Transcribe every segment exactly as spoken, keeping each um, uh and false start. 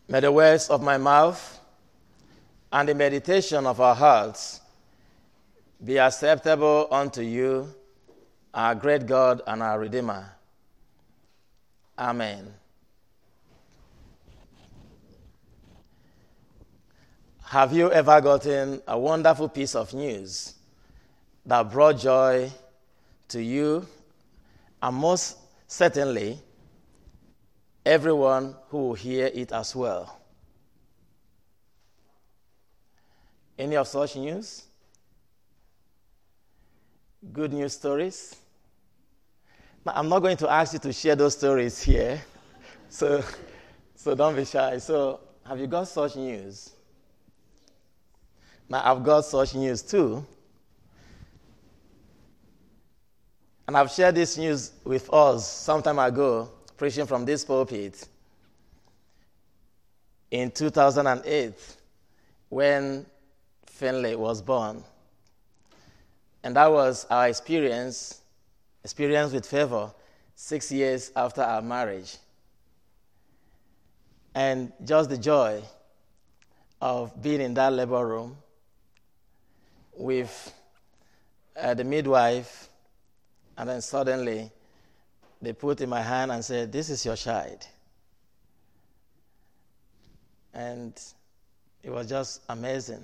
May the words of my mouth and the meditation of our hearts be acceptable unto you, our great God and our Redeemer. Amen. Have you ever gotten a wonderful piece of news that brought joy to you and most certainly everyone who will hear it as well? Any of such news? Good news stories? Now, I'm not going to ask you to share those stories here, so, so don't be shy. So, have you got such news? Now, I've got such news too. And I've shared this news with us some time ago, preaching from this pulpit in two thousand eight, when Finley was born. And that was our experience, experience with Favor, six years after our marriage. And just the joy of being in that labor room with uh, the midwife, and then suddenly they put in my hand and said, "This is your child." And it was just amazing.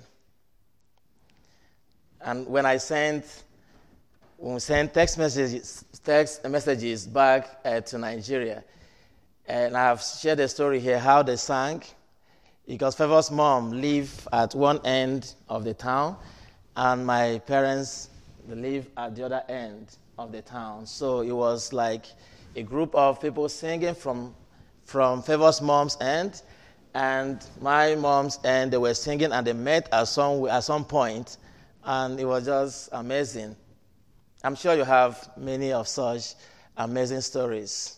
And when I sent, when we sent text messages, text messages back uh, to Nigeria, and I have shared a story here how they sang, because Favor's mom lived at one end of the town, and my parents they live at the other end of the town. So it was like a group of people singing from from Favor's mom's end, and my mom's end. They were singing, and they met at some at some point, and it was just amazing. I'm sure you have many of such amazing stories.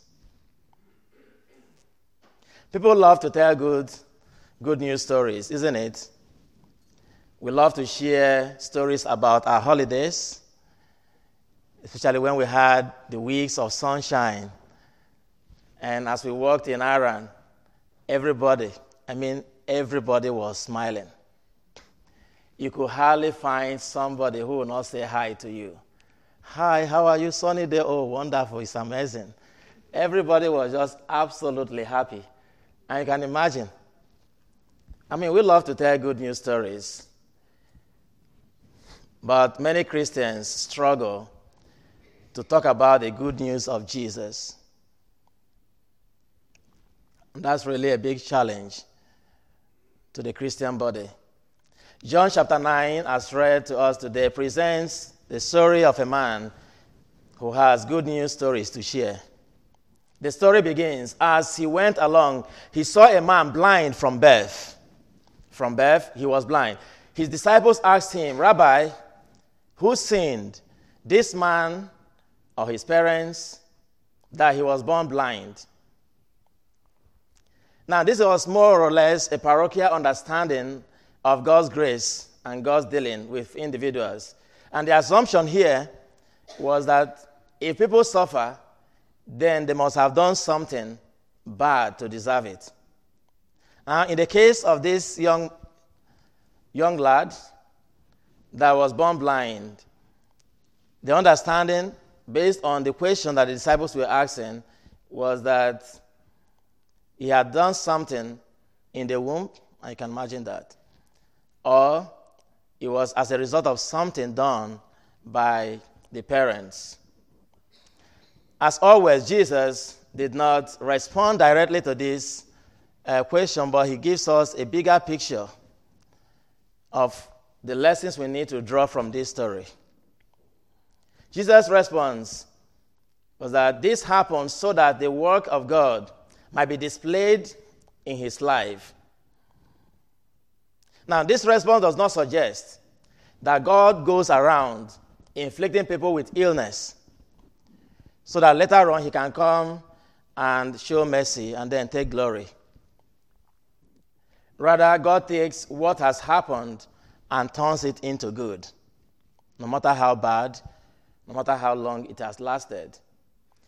People love to tell good good news stories, isn't it? We love to share stories about our holidays, especially when we had the weeks of sunshine. And as we walked in Aran, everybody, I mean, everybody was smiling. You could hardly find somebody who would not say hi to you. "Hi, how are you? Sunny day." "Oh, wonderful. It's amazing." Everybody was just absolutely happy. And you can imagine. I mean, we love to tell good news stories. But many Christians struggle to talk about the good news of Jesus. And that's really a big challenge to the Christian body. John chapter nine, as read to us today, presents the story of a man who has good news stories to share. The story begins, as he went along, he saw a man blind from birth. From birth, he was blind. His disciples asked him, "Rabbi, who sinned, this man or his parents, that he was born blind?" Now, this was more or less a parochial understanding of God's grace and God's dealing with individuals. And the assumption here was that if people suffer, then they must have done something bad to deserve it. Now, in the case of this young, young lad that was born blind, the understanding, based on the question that the disciples were asking, was that he had done something in the womb, and you can imagine that, or it was as a result of something done by the parents. As always, Jesus did not respond directly to this uh, question, but he gives us a bigger picture of the lessons we need to draw from this story. Jesus' response was that this happened so that the work of God might be displayed in his life. Now, this response does not suggest that God goes around inflicting people with illness so that later on he can come and show mercy and then take glory. Rather, God takes what has happened and turns it into good, no matter how bad, no matter how long it has lasted.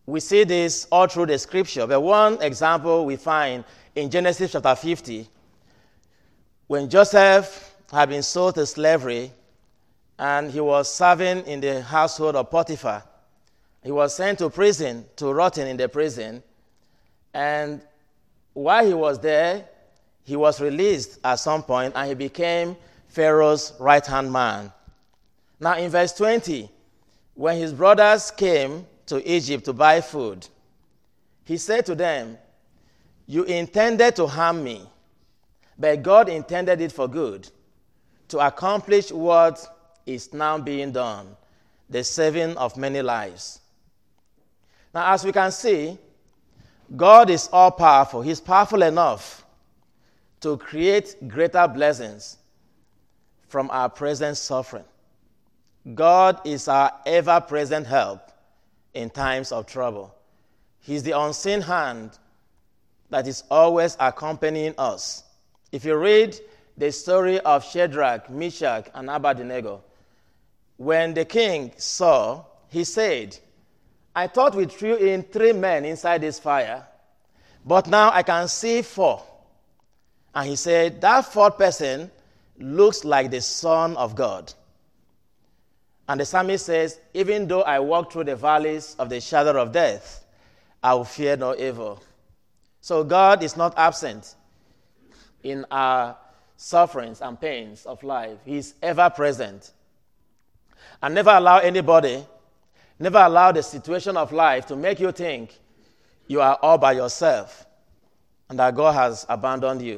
We see this all through the scripture. But one example we find in Genesis chapter fifty, when Joseph had been sold to slavery and he was serving in the household of Potiphar. He was sent to prison, to rotten in the prison. And while he was there, he was released at some point and he became Pharaoh's right-hand man. Now in verse twenty, when his brothers came to Egypt to buy food, he said to them, "You intended to harm me, but God intended it for good, to accomplish what is now being done, the saving of many lives." Now, as we can see, God is all-powerful. He's powerful enough to create greater blessings from our present suffering. God is our ever-present help in times of trouble. He's the unseen hand that is always accompanying us. If you read the story of Shadrach, Meshach, and Abednego, when the king saw, he said, "I thought we threw in three men inside this fire, but now I can see four." And he said, "That fourth person looks like the Son of God." And the psalmist says, "Even though I walk through the valleys of the shadow of death, I will fear no evil." So God is not absent in our sufferings and pains of life. He's ever present. And never allow anybody, never allow the situation of life to make you think you are all by yourself and that God has abandoned you.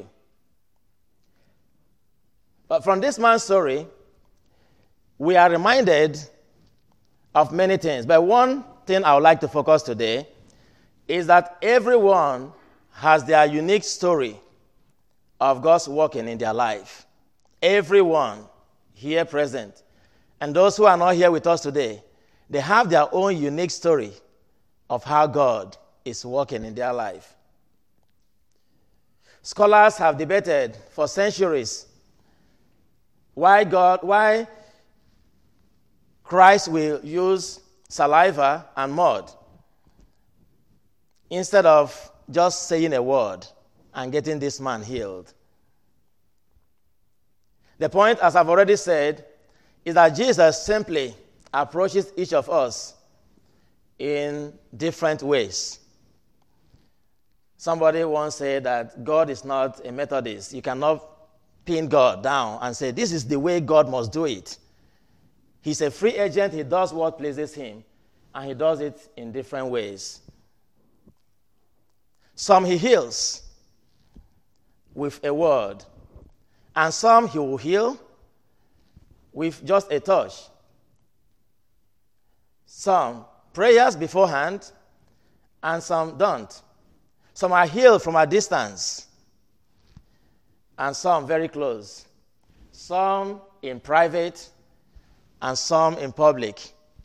But from this man's story, we are reminded of many things. But one thing I would like to focus today is that everyone has their unique story of God's working in their life. Everyone here present, and those who are not here with us today, they have their own unique story of how God is working in their life. Scholars have debated for centuries why God, why Christ will use saliva and mud instead of just saying a word and getting this man healed. The point, as I've already said, is that Jesus simply approaches each of us in different ways. Somebody once said that God is not a Methodist. You cannot pin God down and say, "This is the way God must do it." He's a free agent. He does what pleases him, and he does it in different ways. Some he heals with a word, and some he will heal with just a touch. Some prayers beforehand, and some don't. Some are healed from a distance, and some very close. Some in private, and some in public.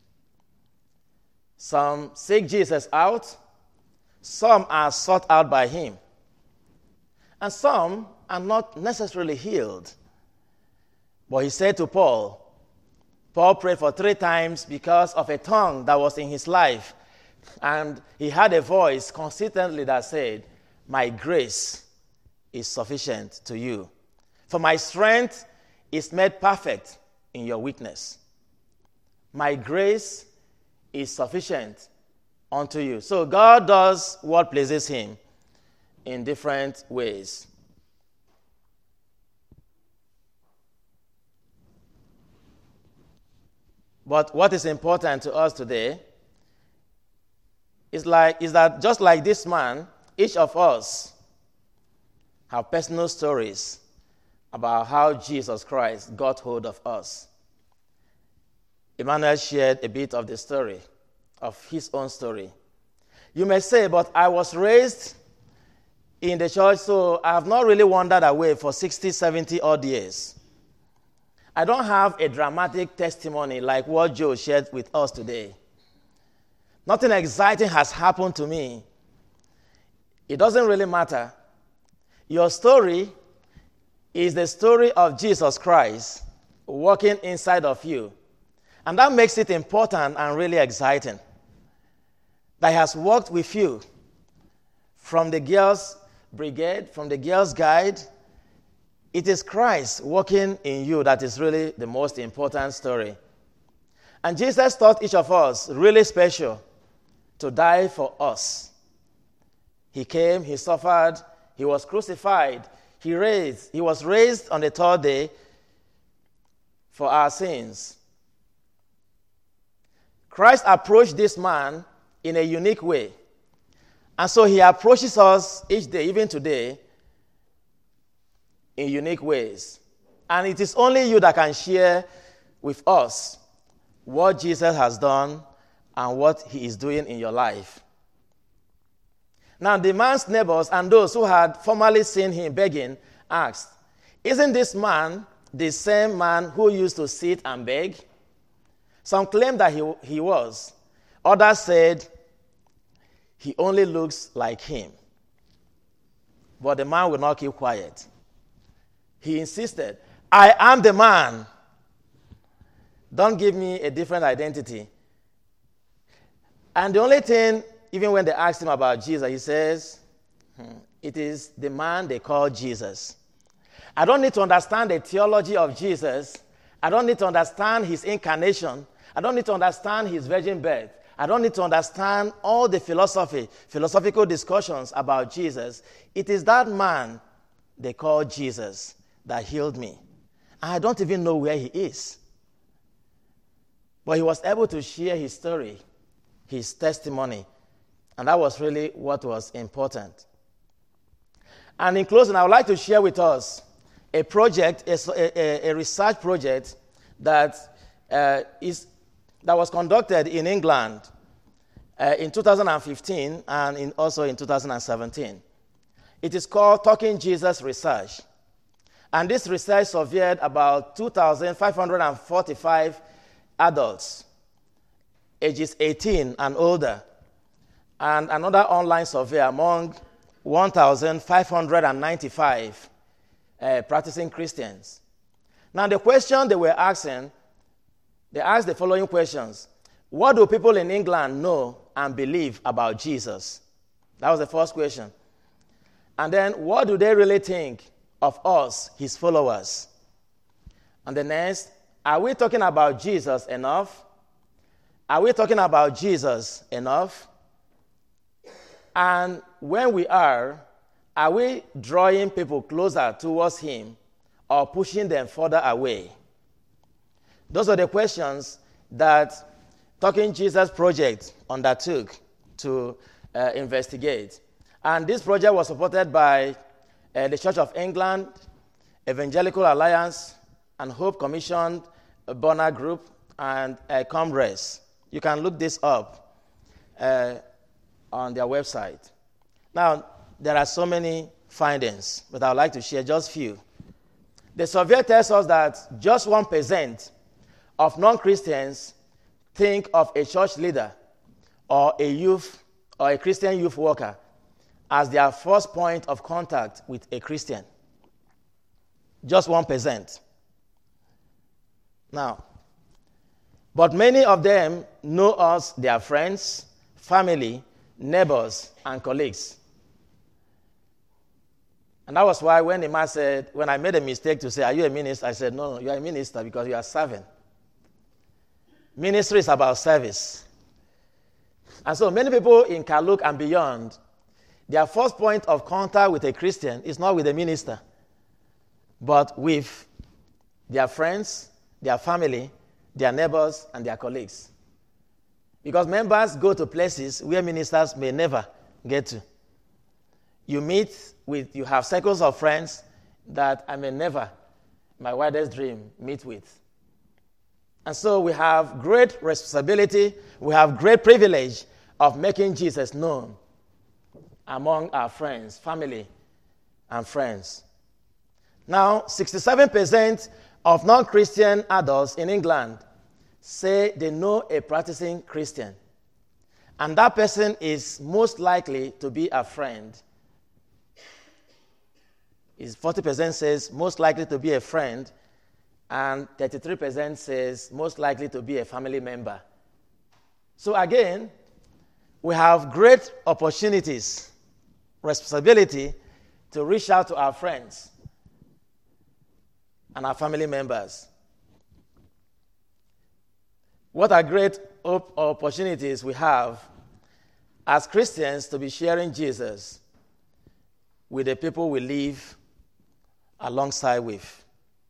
Some seek Jesus out, some are sought out by him, and some are not necessarily healed. But he said to Paul, Paul prayed for three times because of a tongue that was in his life, and he had a voice consistently that said, "My grace is sufficient to you, for my strength is made perfect in your weakness." My grace is sufficient unto you. So God does what pleases him in different ways. But what is important to us today is, like, is that just like this man, each of us have personal stories about how Jesus Christ got hold of us. Emmanuel shared a bit of the story, of his own story. You may say, "But I was raised in the church, so I have not really wandered away for sixty, seventy odd years. I don't have a dramatic testimony like what Joe shared with us today. Nothing exciting has happened to me." It doesn't really matter. Your story is the story of Jesus Christ working inside of you. And that makes it important and really exciting. that has worked with you from the girls' brigade, from the girls' guide. It is Christ working in you that is really the most important story. And Jesus thought each of us really special to die for us. He came, he suffered, he was crucified, he raised, he was raised on the third day for our sins. Christ approached this man in a unique way. And so he approaches us each day, even today, in unique ways. And it is only you that can share with us what Jesus has done and what he is doing in your life. Now, the man's neighbors and those who had formerly seen him begging asked, "Isn't this man the same man who used to sit and beg?" Some claimed that he, he was. Others said, "He only looks like him." But the man would not keep quiet. He insisted, "I am the man. Don't give me a different identity." And the only thing, even when they asked him about Jesus, he says, hmm, "It is the man they call Jesus." I don't need to understand the theology of Jesus. I don't need to understand his incarnation. I don't need to understand his virgin birth. I don't need to understand all the philosophy, philosophical discussions about Jesus. It is that man they call Jesus that healed me. And I don't even know where he is. But he was able to share his story, his testimony. And that was really what was important. And in closing, I would like to share with us a project, a, a, a research project that uh, is that was conducted in England uh, in two thousand fifteen and in, also in two thousand seventeen. It is called Talking Jesus Research. And this research surveyed about two thousand five hundred forty-five adults, ages eighteen and older, and another online survey among one thousand five hundred ninety-five uh, practicing Christians. Now, the question they were asking, they asked the following questions. What do people in England know and believe about Jesus? That was the first question. And then, what do they really think of us, his followers? And the next, are we talking about Jesus enough? Are we talking about Jesus enough? And when we are, are we drawing people closer towards him or pushing them further away? Those are the questions that Talking Jesus Project undertook to uh, investigate. And this project was supported by uh, the Church of England, Evangelical Alliance, and Hope Commission, Bonner Group, and uh, Comres. You can look this up uh, on their website. Now, there are so many findings, but I would like to share just a few. The survey tells us that just one percent of non-Christians think of a church leader or a youth or a Christian youth worker as their first point of contact with a Christian. Just one percent. Now, but many of them know us, their friends, family, neighbors, and colleagues. And that was why when the man said, when I made a mistake to say, "Are you a minister?" I said, "No, no, you are a minister because you are serving." Ministry is about service. And so many people in Kaluk and beyond, their first point of contact with a Christian is not with a minister, but with their friends, their family, their neighbors, and their colleagues. Because members go to places where ministers may never get to. You meet with, you have circles of friends that I may never, my wildest dream, meet with. And so we have great responsibility, we have great privilege of making Jesus known among our friends, family, and friends. Now, sixty-seven percent of non-Christian adults in England say they know a practicing Christian. And that person is most likely to be a friend. Is forty percent says most likely to be a friend, and thirty-three percent says most likely to be a family member. So again, we have great opportunities, responsibility to reach out to our friends and our family members. What are great op- opportunities we have as Christians to be sharing Jesus with the people we live alongside with.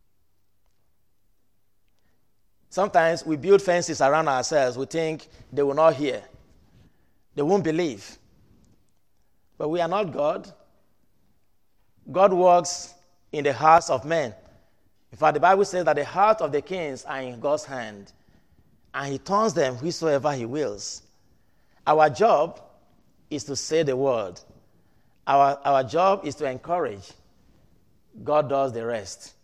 Sometimes we build fences around ourselves. We think they will not hear. They won't believe. But we are not God. God works in the hearts of men. In fact, the Bible says that the heart of the kings are in God's hand, and he turns them whithersoever he wills. Our job is to say the word. Our, our job is to encourage. God does the rest.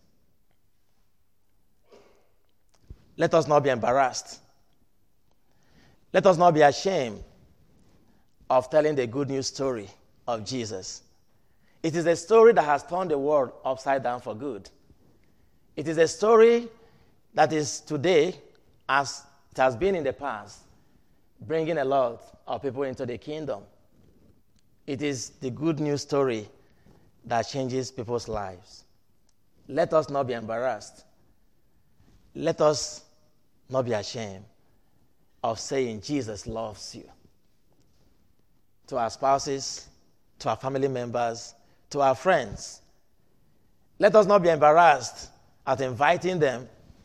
Let us not be embarrassed. Let us not be ashamed of telling the good news story of Jesus. It is a story that has turned the world upside down for good. It is a story that is today, as it has been in the past, bringing a lot of people into the kingdom. It is the good news story that changes people's lives. Let us not be embarrassed. Let us not be ashamed of saying Jesus loves you. To our spouses, to our family members, to our friends. Let us not be embarrassed at inviting them,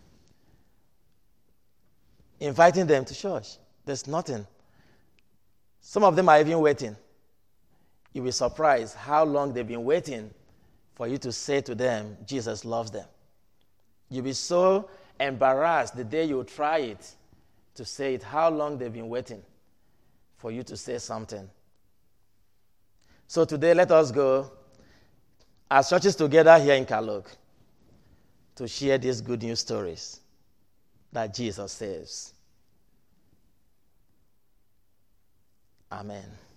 inviting them to church. There's nothing. Some of them are even waiting. You'll be surprised how long they've been waiting for you to say to them, Jesus loves them. You'll be so embarrassed the day you try it, to say it, how long they've been waiting for you to say something. So today, let us go as churches together here in Kalok to share these good news stories that Jesus saves. Amen.